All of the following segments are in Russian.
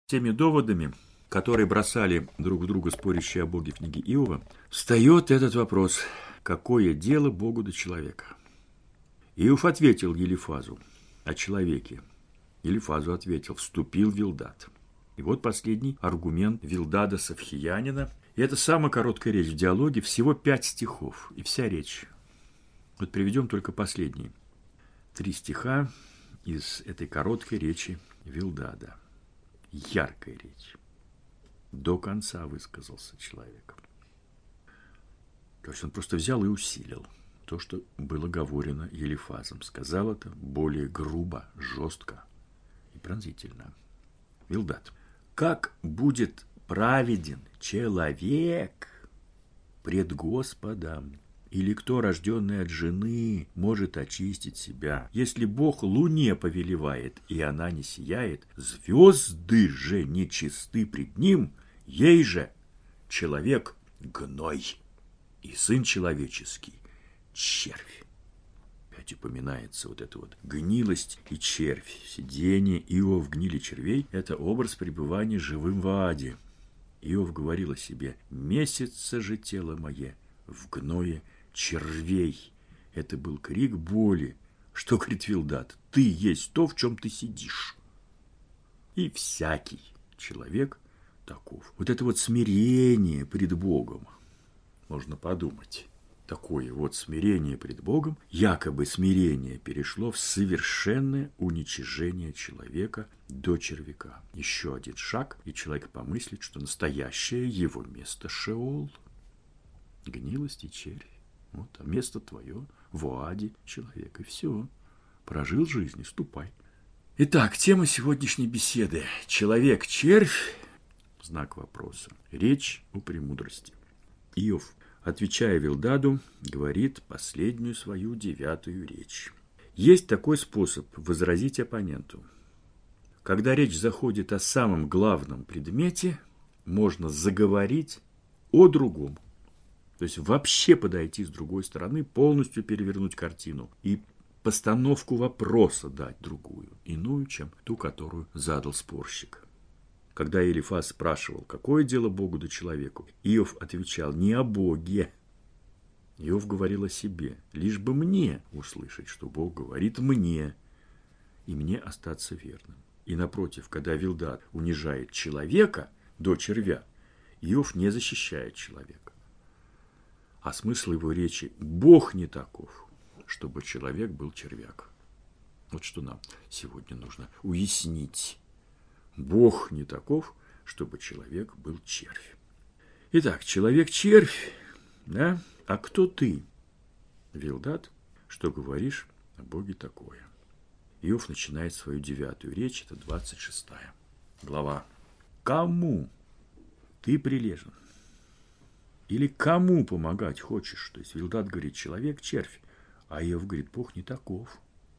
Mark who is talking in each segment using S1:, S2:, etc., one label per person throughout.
S1: теми доводами, которые бросали друг в друга спорящие о Боге в книге Иова, встает этот вопрос: какое дело Богу до человека? Иов ответил Елифазу о человеке. Елифазу ответил: вступил Вилдад. И вот последний аргумент Вилдада Савхиянина. И это самая короткая речь в диалоге, всего 5 стихов, и вся речь. Вот приведем только последние 3 стиха из этой короткой речи Вилдада. Яркая речь. До конца высказался человек. То есть он просто взял и усилил то, что было говорено Елифазом. Сказал это более грубо, жестко и пронзительно. Вилдад. Как будет праведен человек пред Господом? Или кто, рожденный от жены, может очистить себя? Если Бог луне повелевает, и она не сияет, звезды же нечисты пред ним, ей же человек гной, и сын человеческий червь. Опять упоминается вот эта вот гнилость и червь. Сидение Иова в гниле червей – это образ пребывания живым в аде. Иов говорил о себе: «Месяца же тело мое в гное червей». Это был крик боли. Что говорит Вилдад? Ты есть то, в чем ты сидишь. И всякий человек таков. Вот это вот смирение пред Богом. Можно подумать. Такое вот смирение пред Богом, якобы смирение, перешло в совершенное уничижение человека до червяка. Еще один шаг, и человек помыслит, что настоящее его место Шеол. Гнилость и червь. Вот, а место твое в аде, человек, и все. Прожил жизнь, и ступай. Итак, тема сегодняшней беседы. Человек-червь? Знак вопроса. Речь о премудрости. Иов, отвечая Вилдаду, говорит последнюю свою 9-ю речь. Есть такой способ возразить оппоненту. Когда речь заходит о самом главном предмете, можно заговорить о другом. То есть вообще подойти с другой стороны, полностью перевернуть картину и постановку вопроса дать другую, иную, чем ту, которую задал спорщик. Когда Елифаз спрашивал, какое дело Богу до человеку, Иов отвечал не о Боге. Иов говорил о себе, лишь бы мне услышать, что Бог говорит мне, и мне остаться верным. И напротив, когда Вилдад унижает человека до червя, Иов не защищает человека. А смысл его речи: Бог не таков, чтобы человек был червяк. Вот что нам сегодня нужно уяснить. Бог не таков, чтобы человек был червь. Итак, человек-червь, да? А кто ты, Вилдад, что говоришь о Боге такое? Иов начинает свою 9-ю речь, это 26-я глава. Кому ты прилежен? Или кому помогать хочешь? То есть Вилдад говорит: человек-червь, а Иов говорит: Бог не таков.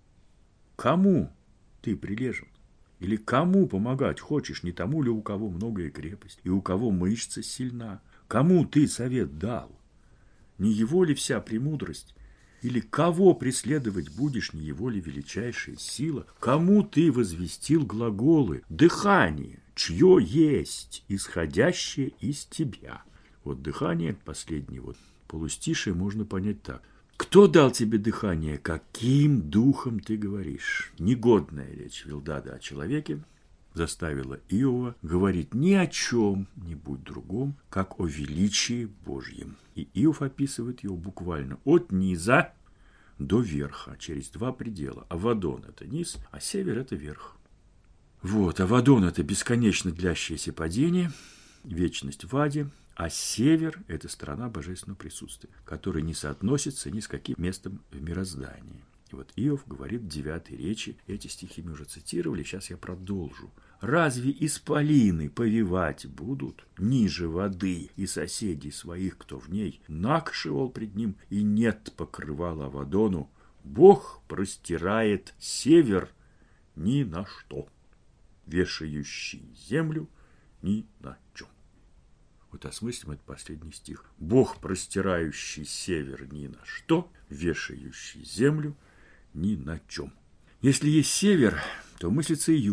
S1: Кому ты прилежен? Или кому помогать хочешь? Не тому ли, у кого многое крепость, и у кого мышца сильна? Кому ты совет дал? Не его ли вся премудрость? Или кого преследовать будешь, не его ли величайшая сила? Кому ты возвестил глаголы? Дыхание, чье есть, исходящее из тебя. Вот дыхание, последнее вот полустишее, можно понять так. Кто дал тебе дыхание? Каким духом ты говоришь? Негодная речь Вилдада о человеке заставила Иова говорить ни о чем-нибудь другом, как о величии Божьем. И Иов описывает его буквально от низа до верха, через 2 предела. Авадон – это низ, а север – это верх. Вот, Авадон – это бесконечно длящееся падение, вечность в аде, а север – это сторона божественного присутствия, которая не соотносится ни с каким местом в мироздании. И вот Иов говорит в 9-й речи, эти стихи мы уже цитировали, сейчас я продолжу. «Разве исполины повивать будут ниже воды, и соседей своих, кто в ней, накшивал пред ним, и нет покрывала Авадону? Бог простирает север ни на что, вешающий землю ни на чем». Вот осмыслим этот последний стих. Бог, простирающий север ни на что, вешающий землю ни на чем. Если есть север, то мыслится и юг.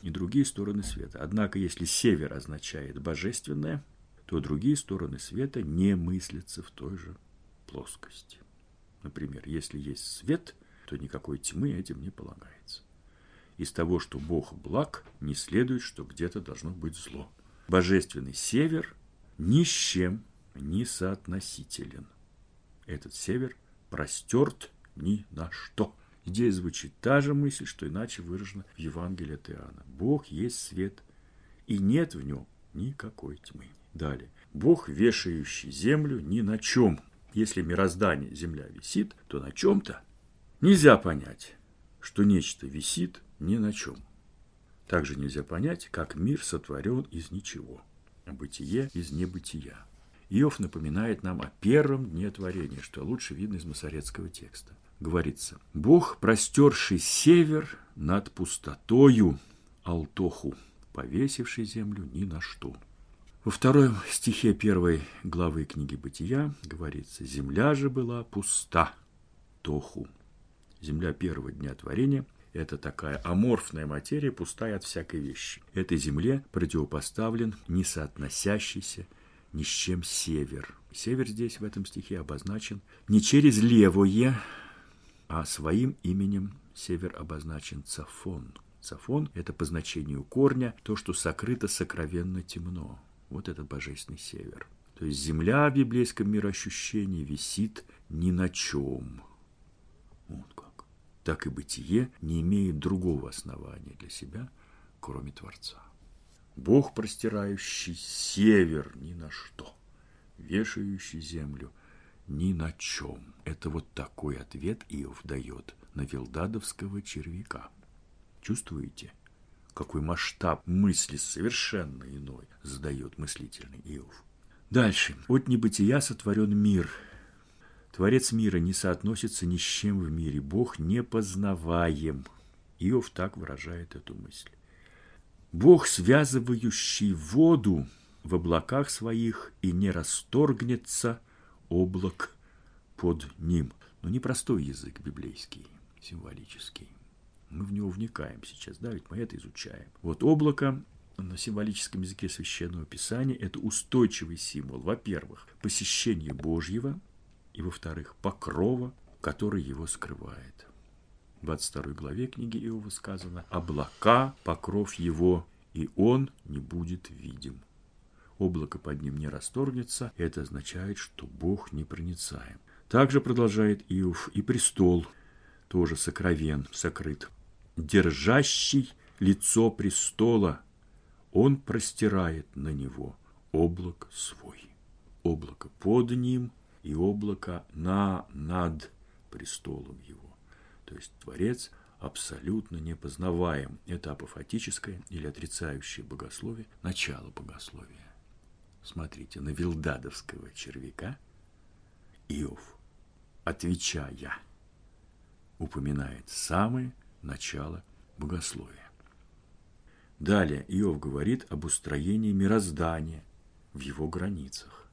S1: и другие стороны света. Однако, если север означает божественное, то другие стороны света не мыслятся в той же плоскости. Например, если есть свет, то никакой тьмы этим не полагается. Из того, что Бог благ, не следует, что где-то должно быть зло. Божественный север ни с чем не соотносителен. Этот север простерт ни на что. Здесь звучит та же мысль, что иначе выражена в Евангелии от Иоанна. Бог есть свет, и нет в нем никакой тьмы. Далее. Бог, вешающий землю ни на чем. Если мироздание, земля висит, то на чем-то нельзя понять, что нечто висит ни на чем. Также нельзя понять, как мир сотворен из ничего, а бытие из небытия. Иов напоминает нам о первом дне творения, что лучше видно из масоретского текста. Говорится: «Бог, простерший север над пустотою, алтоху, повесивший землю ни на что». Во втором стихе 1 главы книги Бытия говорится: «Земля же была пуста, тоху». Земля первого дня творения – это такая аморфная материя, пустая от всякой вещи. Этой земле противопоставлен несоотносящийся ни с чем север. Север здесь в этом стихе обозначен не через левое, а своим именем север обозначен Цафон. Цафон – это по значению корня то, что сокрыто сокровенно темно. Вот это божественный север. То есть земля в библейском мироощущении висит ни на чем. Вот как. Так и бытие не имеет другого основания для себя, кроме Творца. Бог, простирающий север ни на что, вешающий землю ни на чем. Это вот такой ответ Иов дает на вилдадовского червяка. Чувствуете, какой масштаб мысли совершенно иной задает мыслительный Иов? Дальше. От небытия сотворен мир. Творец мира не соотносится ни с чем в мире. Бог непознаваем. Иов так выражает эту мысль. Бог, связывающий воду в облаках своих, и не расторгнется облак под ним. Но не простой язык библейский, символический. Мы в него вникаем сейчас, да, ведь мы это изучаем. Вот облако на символическом языке Священного Писания – это устойчивый символ, во-первых, посещения Божьего, и, во-вторых, покрова, который его скрывает. В 22 главе книги Иова сказано: «Облака, покров его, и он не будет видим». Облако под ним не расторгнется, это означает, что Бог непроницаем. Также продолжает Иов: «И престол тоже сокровен, сокрыт. Держащий лицо престола, он простирает на него облак свой». Облако под ним и облако над престолом его. То есть Творец абсолютно непознаваем. Это апофатическое или отрицающее богословие, начало богословия. Смотрите, на вилдадовского червяка Иов, отвечая, упоминает самое начало богословия. Далее Иов говорит об устроении мироздания в его границах.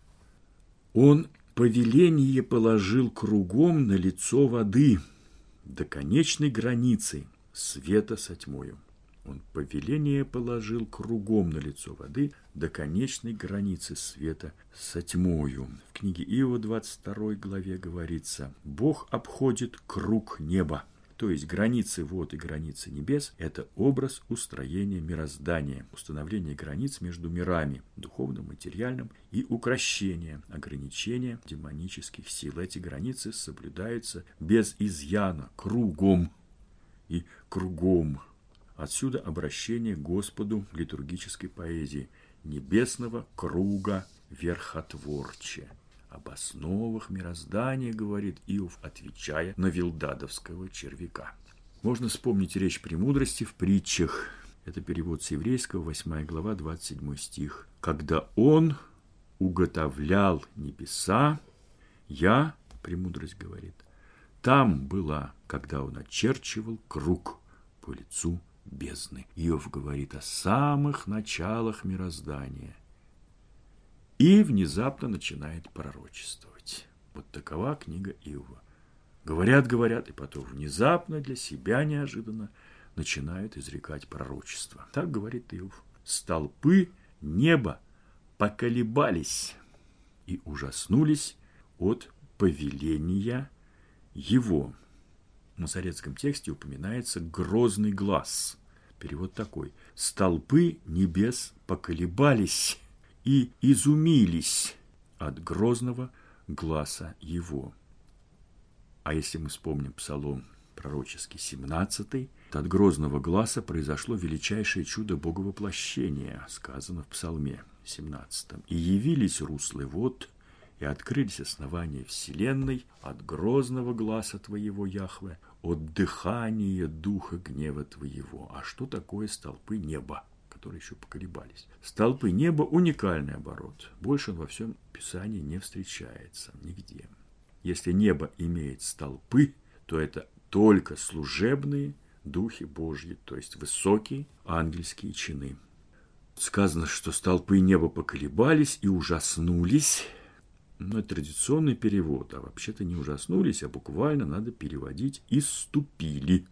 S1: Он повеление положил кругом на лицо воды до конечной границы света со тьмою. Он повеление положил кругом на лицо воды до конечной границы света со тьмою. В книге Иова 22 главе говорится: «Бог обходит круг неба». То есть границы вод и границы небес – это образ устроения мироздания, установления границ между мирами, духовным, материальным, и укрощения, ограничения демонических сил. Эти границы соблюдаются без изъяна, кругом и кругом. Отсюда обращение к Господу в литургической поэзии: «Небесного круга верхотворче». Об основах мироздания говорит Иов, отвечая на вилдадовского червяка. Можно вспомнить речь премудрости в притчах. Это перевод с еврейского, 8 глава, 27 стих. «Когда он уготовлял небеса, я, премудрость говорит, там была, когда он очерчивал круг по лицу бездны». Иов говорит о самых началах мироздания. И внезапно начинает пророчествовать. Вот такова книга Иова. Говорят, и потом внезапно, для себя неожиданно, начинают изрекать пророчество. Так говорит Иов. «Столпы неба поколебались и ужаснулись от повеления его». В масоретском тексте упоминается грозный глас. Перевод такой: «Столпы небес поколебались и изумились от грозного гласа его». А если мы вспомним Псалом пророческий 17, то от грозного гласа произошло величайшее чудо Боговоплощения, сказано в Псалме 17. «И явились руслы вод, и открылись основания вселенной от грозного гласа Твоего, Яхве, от дыхания духа гнева Твоего». А что такое столпы неба, которые еще поколебались? Столпы неба – уникальный оборот. Больше он во всем Писании не встречается нигде. Если небо имеет столпы, то это только служебные духи Божьи, то есть высокие ангельские чины. Сказано, что столпы неба поколебались и ужаснулись. Это традиционный перевод, а вообще-то не ужаснулись, а буквально надо переводить «исступили».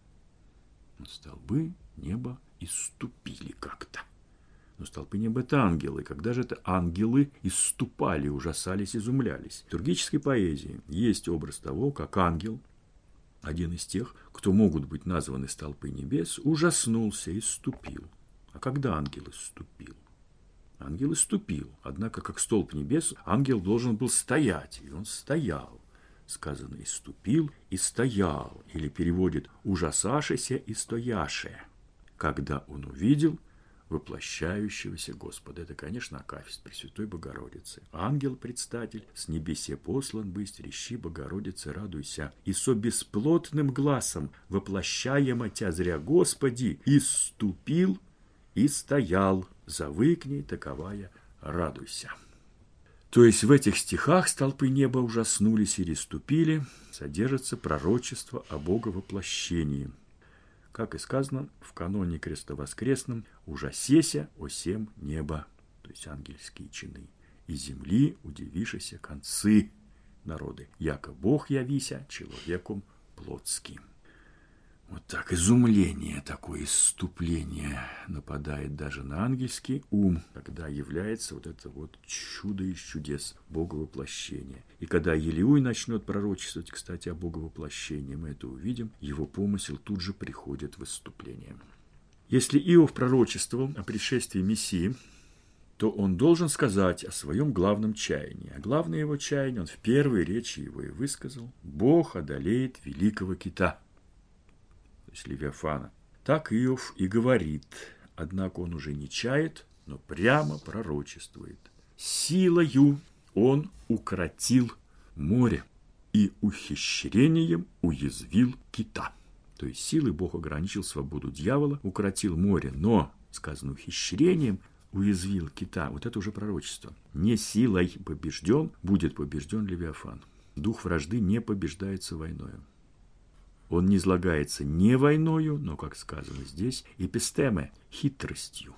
S1: Столбы неба исступили как-то. Но столпы неба – это ангелы. Когда же это ангелы исступали, ужасались, изумлялись? В литургической поэзии есть образ того, как ангел, один из тех, кто могут быть названы столпы небес, ужаснулся, исступил. А когда ангел исступил? Ангел исступил. Однако, как столб небес, ангел должен был стоять. И он стоял. Сказано, исступил и стоял. Или переводит ужасашися и стояше. Когда он увидел воплощающегося Господа. Это, конечно, акафист Пресвятой Богородицы. Ангел-предстатель, с небесе послан бысть, рещи, Богородице, радуйся. И со бесплотным гласом, воплощаемо тя зря Господи, исступил и стоял, завыкни, таковая, радуйся. То есть в этих стихах столпы неба ужаснулись и реступили, содержится пророчество о Боговоплощении. Как и сказано в каноне крестовоскресном, «Ужасеся осем неба», то есть ангельские чины, «и земли удивишися концы народы, яко Бог явися человеком плотским». Вот так изумление, такое исступление нападает даже на ангельский ум, когда является вот это вот чудо из чудес Боговоплощения. И когда Елеуй начнет пророчествовать, кстати, о Боговоплощении, мы это увидим, его помысел тут же приходит в исступление. Если Иов пророчествовал о пришествии Мессии, то он должен сказать о своем главном чаянии. А главное его чаяние он в первой речи его и высказал: «Бог одолеет великого кита», то есть Левиафана. Так Иов и говорит, однако он уже не чает, но прямо пророчествует. «Силою он укротил море и ухищрением уязвил кита». То есть силой Бог ограничил свободу дьявола, укротил море, но, сказано, ухищрением уязвил кита. Вот это уже пророчество. Не силой побежден, будет побежден Левиафан. Дух вражды не побеждается войною. Он не излагается не войною, но, как сказано здесь, эпистеме, хитростью.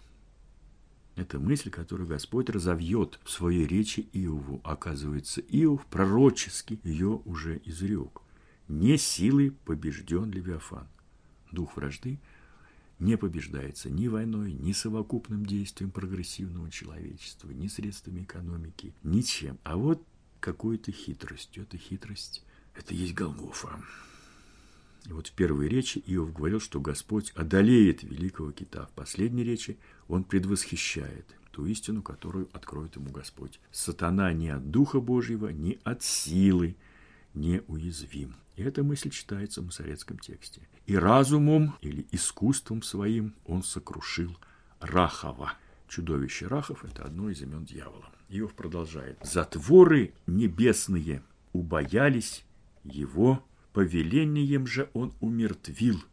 S1: Это мысль, которую Господь разовьет в своей речи Иову. Оказывается, Иов пророчески ее уже изрек. Не силой побежден Левиафан. Дух вражды не побеждается ни войной, ни совокупным действием прогрессивного человечества, ни средствами экономики, ничем. А вот какой-то хитростью. Эта хитрость – это есть Голгофа. И вот в первой речи Иов говорил, что Господь одолеет великого кита. В последней речи он предвосхищает ту истину, которую откроет ему Господь. Сатана ни от Духа Божьего, ни от силы не уязвим. И эта мысль читается в масоретском тексте. И разумом или искусством своим он сокрушил Рахава. Чудовище Рахав – это одно из имен дьявола. Иов продолжает. «Затворы небесные убоялись его, повелением же он умертвил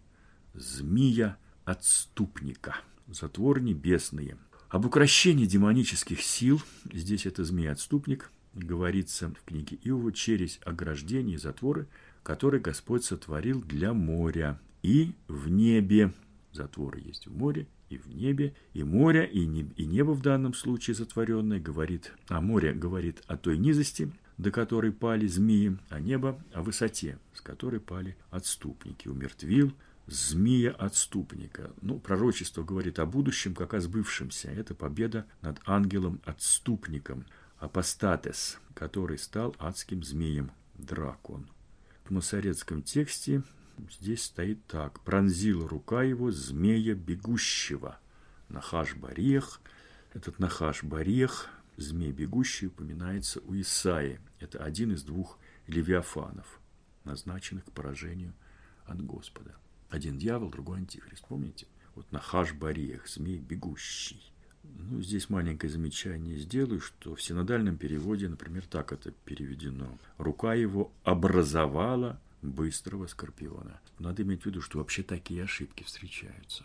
S1: змия-отступника». Затворы небесные. Об укрощении демонических сил, здесь это змей-отступник, говорится в книге Иова через ограждение и затворы, которые Господь сотворил для моря и в небе. Затворы есть в море и в небе, и море, и небо в данном случае затворенное говорит, а море говорит о той низости, до которой пали змеи, а небо о высоте, с которой пали отступники. Умертвил змея-отступника. Пророчество говорит о будущем, как о сбывшемся. Это победа над ангелом-отступником, апостатес, который стал адским змеем, дракон. В масорецком тексте здесь стоит так: «Пронзила рука его змея бегущего». Нахаш-барех. Этот Нахаш-барех, змей бегущий, упоминается у Исаии. Это один из двух левиафанов, назначенных к поражению от Господа. Один дьявол, другой антихрист. Помните? Вот Нахаш-барех, змей бегущий. Здесь маленькое замечание сделаю, что в синодальном переводе, например, так это переведено: «Рука его образовала быстрого скорпиона». Надо иметь в виду, что вообще такие ошибки встречаются.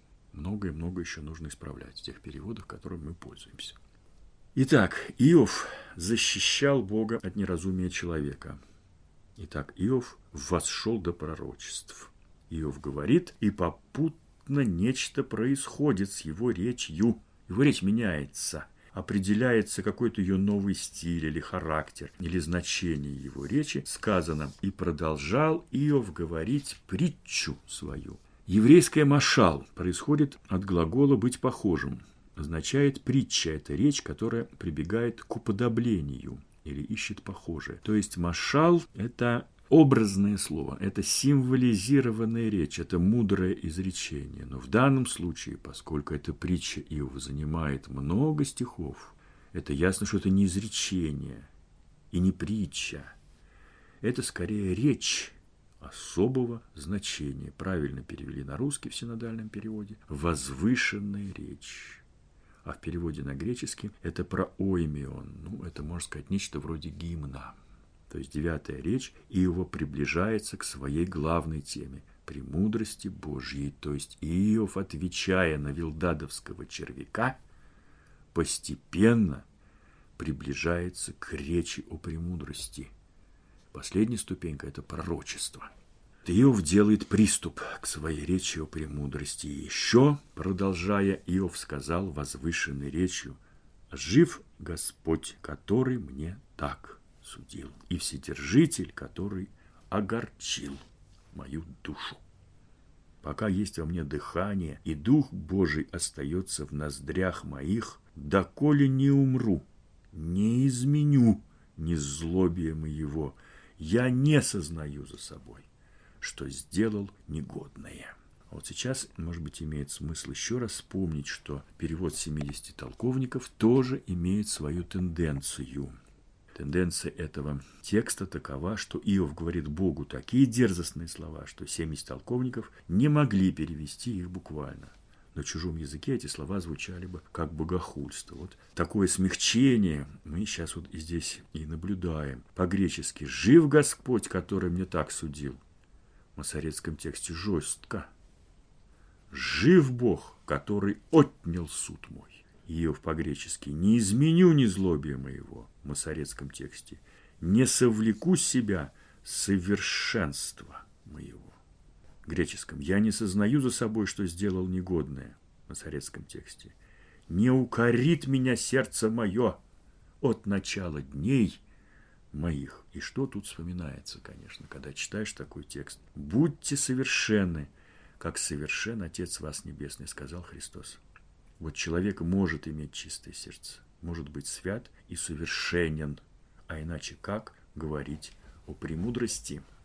S1: Много еще нужно исправлять в тех переводах, которыми мы пользуемся. Итак, Иов защищал Бога от неразумия человека. Итак, Иов восшел до пророчеств. Иов говорит, и попутно нечто происходит с его речью. Его речь меняется, определяется какой-то ее новый стиль или характер, или значение его речи. Сказано: «И продолжал Иов говорить притчу свою». Еврейское машал происходит от глагола «быть похожим». Означает притча – это речь, которая прибегает к уподоблению или ищет похожее. То есть машал – это образное слово, это символизированная речь, это мудрое изречение. Но в данном случае, поскольку эта притча Иова занимает много стихов, это ясно, что это не изречение и не притча. Это скорее речь особого значения. Правильно перевели на русский в синодальном переводе: возвышенная речь. А в переводе на греческий это прооймион. Это, можно сказать, нечто вроде гимна. То есть 9-я речь Иова приближается к своей главной теме – премудрости Божьей. То есть Иов, отвечая на вилдадовского червяка, постепенно приближается к речи о премудрости. Последняя ступенька – это пророчество. Иов делает приступ к своей речи о премудрости. И еще, продолжая, Иов сказал возвышенной речью: «Жив Господь, который мне так судил, и Вседержитель, который огорчил мою душу. Пока есть во мне дыхание, и Дух Божий остается в ноздрях моих, доколе не умру, не изменю незлобием его, я не сознаю за собой, что сделал негодное». Вот сейчас, может быть, имеет смысл еще раз вспомнить, что перевод 70 толковников тоже имеет свою тенденцию. Тенденция этого текста такова, что Иов говорит Богу такие дерзостные слова, что 70 толковников не могли перевести их буквально. На чужом языке эти слова звучали бы как богохульство. Вот такое смягчение мы сейчас вот здесь и наблюдаем. По-гречески «жив Господь, который мне так судил». В масорецком тексте жестко. «Жив Бог, который отнял суд мой». Иов по-гречески «не изменю незлобия моего». В масорецком тексте «не совлеку себя совершенства моего». В греческом «я не сознаю за собой, что сделал негодное». В масорецком тексте «не укорит меня сердце мое от начала дней моих». И что тут вспоминается, конечно, когда читаешь такой текст? «Будьте совершенны, как совершен Отец вас Небесный», сказал Христос. Вот человек может иметь чистое сердце, может быть свят и совершенен, а иначе как говорить о премудрости?